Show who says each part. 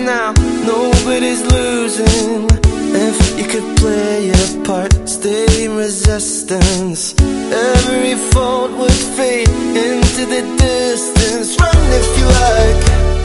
Speaker 1: now, nobody's losing. If you could play your part, stay in resistance, every fault would fade into the distance. Run if you like,